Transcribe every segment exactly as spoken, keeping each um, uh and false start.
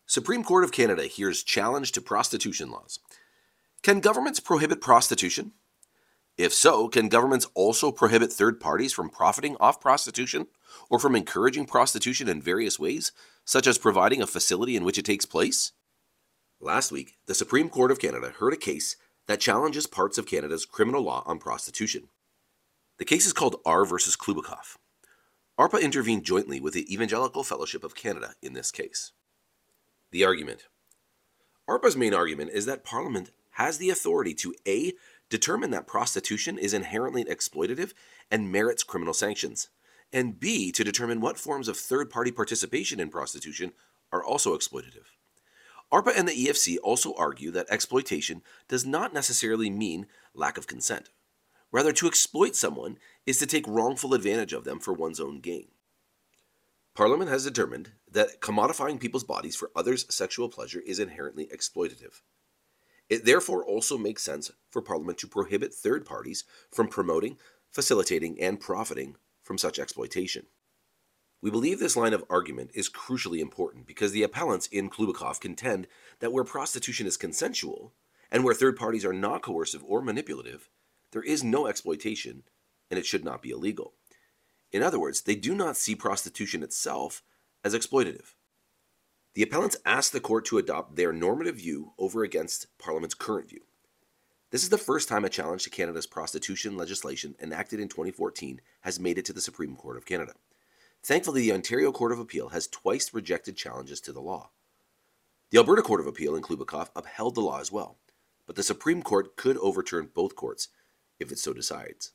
Supreme Court of Canada hears challenge to prostitution laws. Can governments prohibit prostitution? If so, can governments also prohibit third parties from profiting off prostitution or from encouraging prostitution in various ways, such as providing a facility in which it takes place? Last week, the Supreme Court of Canada heard a case that challenges parts of Canada's criminal law on prostitution. The case is called R versus Klubikoff. ARPA intervened jointly with the Evangelical Fellowship of Canada in this case. The argument. ARPA's main argument is that Parliament has the authority to A. determine that prostitution is inherently exploitative and merits criminal sanctions, and B. to determine what forms of third-party participation in prostitution are also exploitative. ARPA and the E F C also argue that exploitation does not necessarily mean lack of consent. Rather, to exploit someone is to take wrongful advantage of them for one's own gain. Parliament has determined that commodifying people's bodies for others' sexual pleasure is inherently exploitative. It therefore also makes sense for Parliament to prohibit third parties from promoting, facilitating, and profiting from such exploitation. We believe this line of argument is crucially important because the appellants in Klubikoff contend that where prostitution is consensual and where third parties are not coercive or manipulative, there is no exploitation and it should not be illegal. In other words, they do not see prostitution itself as exploitative. The appellants ask the court to adopt their normative view over against Parliament's current view. This is the first time a challenge to Canada's prostitution legislation enacted in twenty fourteen has made it to the Supreme Court of Canada. Thankfully, the Ontario Court of Appeal has twice rejected challenges to the law. The Alberta Court of Appeal in Klubikoff upheld the law as well, but the Supreme Court could overturn both courts if it so decides.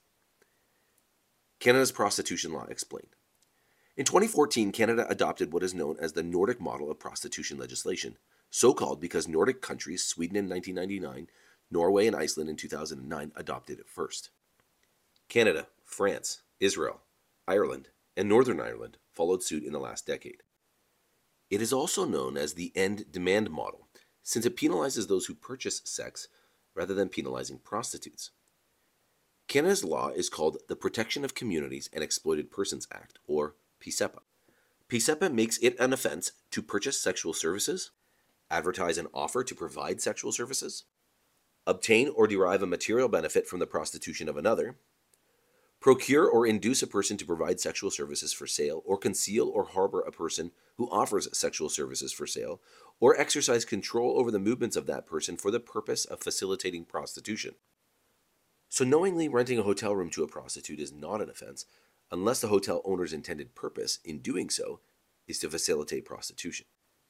Canada's prostitution law explained. In twenty fourteen, Canada adopted what is known as the Nordic model of prostitution legislation, so called because Nordic countries, Sweden in nineteen ninety-nine, Norway and Iceland in two thousand nine, adopted it first. Canada, France, Israel, Ireland, and Northern Ireland followed suit in the last decade. It is also known as the end demand model, since it penalizes those who purchase sex rather than penalizing prostitutes. Canada's law is called the Protection of Communities and Exploited Persons Act, or PCEPA. PCEPA makes it an offense to purchase sexual services, advertise an offer to provide sexual services, obtain or derive a material benefit from the prostitution of another, procure or induce a person to provide sexual services for sale, or conceal or harbor a person who offers sexual services for sale, or exercise control over the movements of that person for the purpose of facilitating prostitution. So knowingly renting a hotel room to a prostitute is not an offense, unless the hotel owner's intended purpose in doing so is to facilitate prostitution.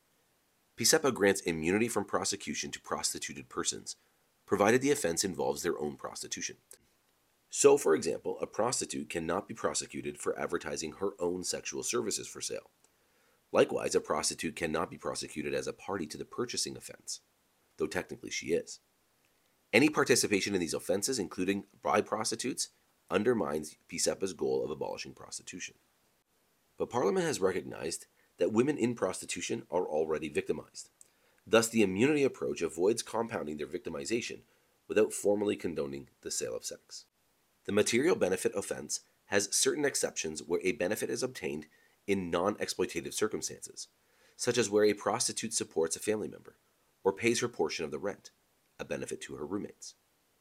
PCEPA grants immunity from prosecution to prostituted persons, provided the offense involves their own prostitution. So, for example, a prostitute cannot be prosecuted for advertising her own sexual services for sale. Likewise, a prostitute cannot be prosecuted as a party to the purchasing offense, though technically she is. Any participation in these offenses, including by prostitutes, undermines PCEPA's goal of abolishing prostitution. But Parliament has recognized that women in prostitution are already victimized. Thus, the immunity approach avoids compounding their victimization without formally condoning the sale of sex. The material benefit offense has certain exceptions where a benefit is obtained in non-exploitative circumstances, such as where a prostitute supports a family member or pays her portion of the rent, a benefit to her roommates.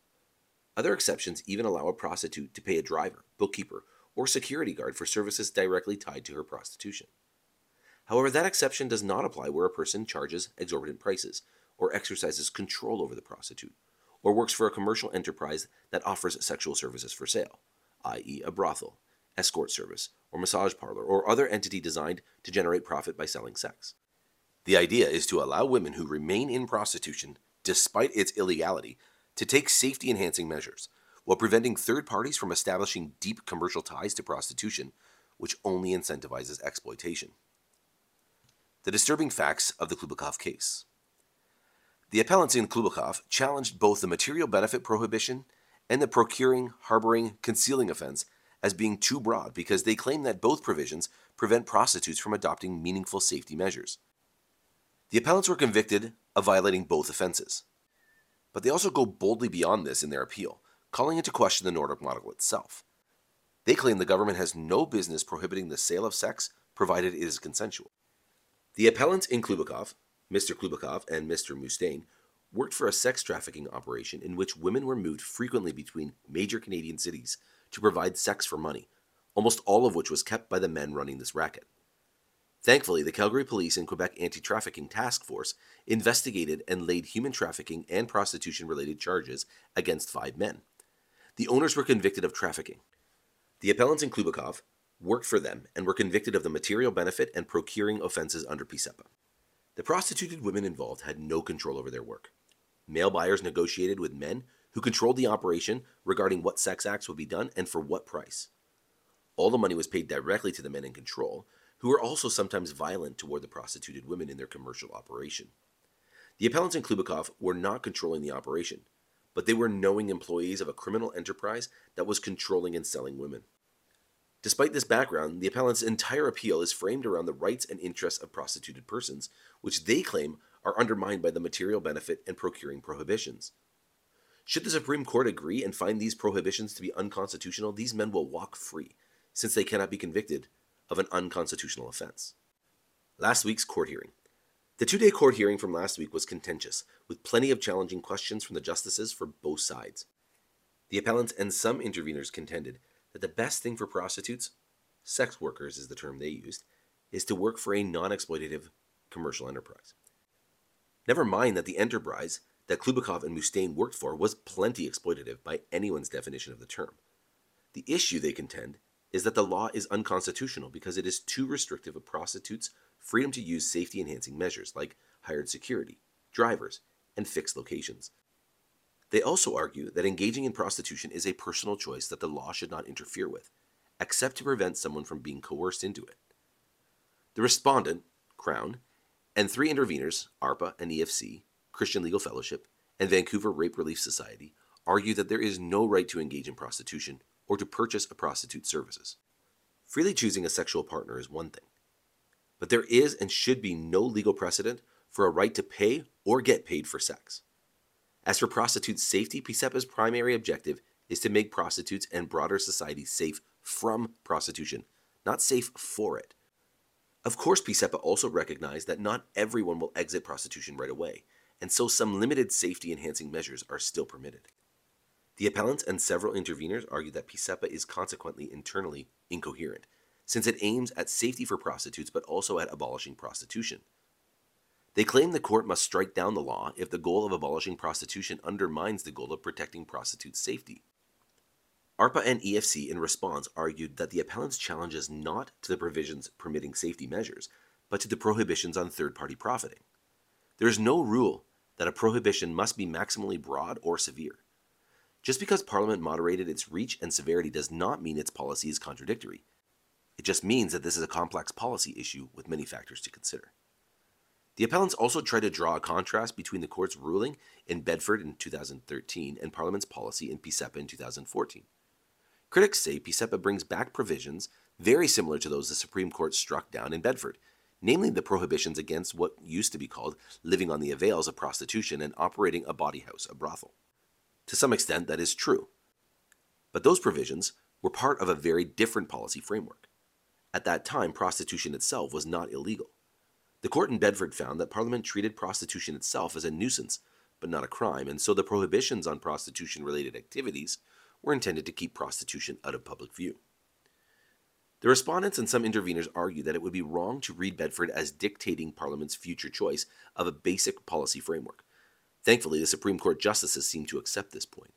Other exceptions even allow a prostitute to pay a driver, bookkeeper, or security guard for services directly tied to her prostitution. However, that exception does not apply where a person charges exorbitant prices or exercises control over the prostitute, or works for a commercial enterprise that offers sexual services for sale, that is a brothel, escort service, or massage parlor, or other entity designed to generate profit by selling sex. The idea is to allow women who remain in prostitution, despite its illegality, to take safety-enhancing measures, while preventing third parties from establishing deep commercial ties to prostitution, which only incentivizes exploitation. The disturbing facts of the Klubikoff case. The appellants in Klubikoff challenged both the material benefit prohibition and the procuring, harboring, concealing offense as being too broad because they claim that both provisions prevent prostitutes from adopting meaningful safety measures. The appellants were convicted of violating both offenses. But they also go boldly beyond this in their appeal, calling into question the Nordic model itself. They claim the government has no business prohibiting the sale of sex, provided it is consensual. The appellants in Klubikoff Mister Klubakov and Mister Mustaine worked for a sex trafficking operation in which women were moved frequently between major Canadian cities to provide sex for money, almost all of which was kept by the men running this racket. Thankfully, the Calgary Police and Quebec Anti-Trafficking Task Force investigated and laid human trafficking and prostitution-related charges against five men. The owners were convicted of trafficking. The appellants in Klubakov worked for them and were convicted of the material benefit and procuring offenses under PSEPA. The prostituted women involved had no control over their work. Male buyers negotiated with men who controlled the operation regarding what sex acts would be done and for what price. All the money was paid directly to the men in control, who were also sometimes violent toward the prostituted women in their commercial operation. The appellants in Klubakov were not controlling the operation, but they were knowing employees of a criminal enterprise that was controlling and selling women. Despite this background, the appellant's entire appeal is framed around the rights and interests of prostituted persons, which they claim are undermined by the material benefit and procuring prohibitions. Should the Supreme Court agree and find these prohibitions to be unconstitutional, these men will walk free, since they cannot be convicted of an unconstitutional offense. Last week's court hearing. The two-day court hearing from last week was contentious, with plenty of challenging questions from the justices for both sides. The appellants and some interveners contended that the best thing for prostitutes, sex workers is the term they used, is to work for a non-exploitative commercial enterprise. Never mind that the enterprise that Klubakov and Mustaine worked for was plenty exploitative by anyone's definition of the term. The issue, they contend, is that the law is unconstitutional because it is too restrictive of prostitutes' freedom to use safety-enhancing measures like hired security, drivers, and fixed locations. They also argue that engaging in prostitution is a personal choice that the law should not interfere with, except to prevent someone from being coerced into it. The respondent, Crown, and three interveners, ARPA and E F C, Christian Legal Fellowship, and Vancouver Rape Relief Society, argue that there is no right to engage in prostitution or to purchase a prostitute's services. Freely choosing a sexual partner is one thing, but there is and should be no legal precedent for a right to pay or get paid for sex. As for prostitutes' safety, PSEPA's primary objective is to make prostitutes and broader society safe from prostitution, not safe for it. Of course, PSEPA also recognized that not everyone will exit prostitution right away, and so some limited safety-enhancing measures are still permitted. The appellants and several interveners argue that PSEPA is consequently internally incoherent, since it aims at safety for prostitutes but also at abolishing prostitution. They claim the court must strike down the law if the goal of abolishing prostitution undermines the goal of protecting prostitutes' safety. ARPA and E F C in response argued that the appellant's challenge is not to the provisions permitting safety measures, but to the prohibitions on third-party profiting. There is no rule that a prohibition must be maximally broad or severe. Just because Parliament moderated its reach and severity does not mean its policy is contradictory. It just means that this is a complex policy issue with many factors to consider. The appellants also try to draw a contrast between the court's ruling in Bedford in two thousand thirteen and Parliament's policy in PSEPA in two thousand fourteen. Critics say PSEPA brings back provisions very similar to those the Supreme Court struck down in Bedford, namely the prohibitions against what used to be called living on the avails of prostitution and operating a bawdy house, a brothel. To some extent, that is true. But those provisions were part of a very different policy framework. At that time, prostitution itself was not illegal. The court in Bedford found that Parliament treated prostitution itself as a nuisance, but not a crime, and so the prohibitions on prostitution-related activities were intended to keep prostitution out of public view. The respondents and some interveners argue that it would be wrong to read Bedford as dictating Parliament's future choice of a basic policy framework. Thankfully, the Supreme Court justices seem to accept this point.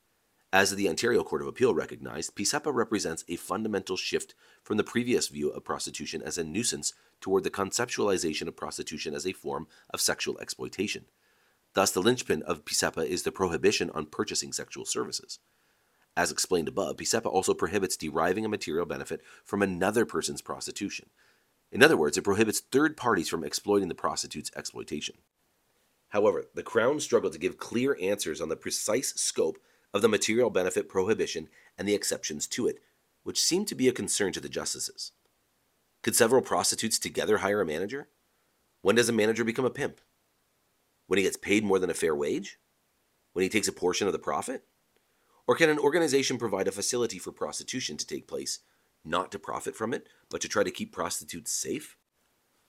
As the Ontario Court of Appeal recognized, PSEPA represents a fundamental shift from the previous view of prostitution as a nuisance toward the conceptualization of prostitution as a form of sexual exploitation. Thus, the linchpin of PSEPA is the prohibition on purchasing sexual services. As explained above, PSEPA also prohibits deriving a material benefit from another person's prostitution. In other words, it prohibits third parties from exploiting the prostitute's exploitation. However, the Crown struggled to give clear answers on the precise scope of the material benefit prohibition and the exceptions to it, which seemed to be a concern to the justices. Could several prostitutes together hire a manager? When does a manager become a pimp? When he gets paid more than a fair wage? When he takes a portion of the profit? Or can an organization provide a facility for prostitution to take place, not to profit from it, but to try to keep prostitutes safe?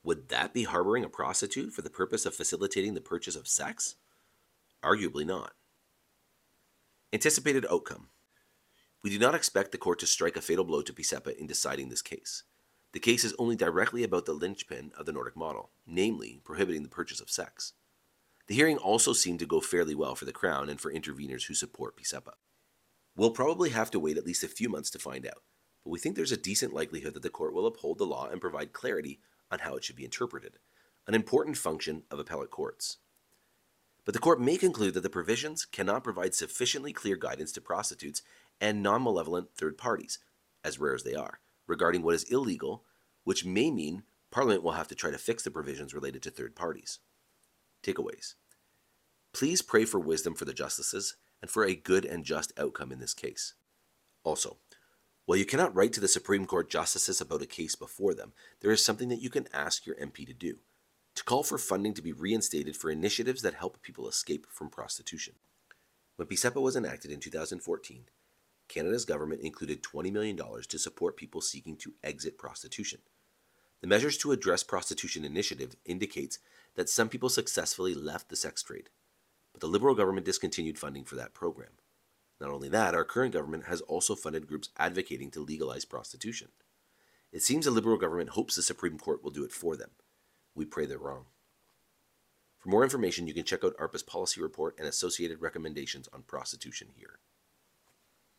Would that be harboring a prostitute for the purpose of facilitating the purchase of sex? Arguably not. Anticipated outcome. We do not expect the court to strike a fatal blow to PSEPA in deciding this case. The case is only directly about the linchpin of the Nordic model, namely prohibiting the purchase of sex. The hearing also seemed to go fairly well for the Crown and for interveners who support PSEPA. We'll probably have to wait at least a few months to find out, but we think there's a decent likelihood that the court will uphold the law and provide clarity on how it should be interpreted, an important function of appellate courts. But the court may conclude that the provisions cannot provide sufficiently clear guidance to prostitutes and non-malevolent third parties, as rare as they are, regarding what is illegal, which may mean Parliament will have to try to fix the provisions related to third parties. Takeaways. Please pray for wisdom for the justices and for a good and just outcome in this case. Also, while you cannot write to the Supreme Court justices about a case before them, there is something that you can ask your M P to do, to call for funding to be reinstated for initiatives that help people escape from prostitution. When PSEPA was enacted in two thousand fourteen, Canada's government included twenty million dollars to support people seeking to exit prostitution. The Measures to Address Prostitution initiative indicates that some people successfully left the sex trade, but the Liberal government discontinued funding for that program. Not only that, our current government has also funded groups advocating to legalize prostitution. It seems the Liberal government hopes the Supreme Court will do it for them. We pray they're wrong. For more information, you can check out ARPA's policy report and associated recommendations on prostitution here.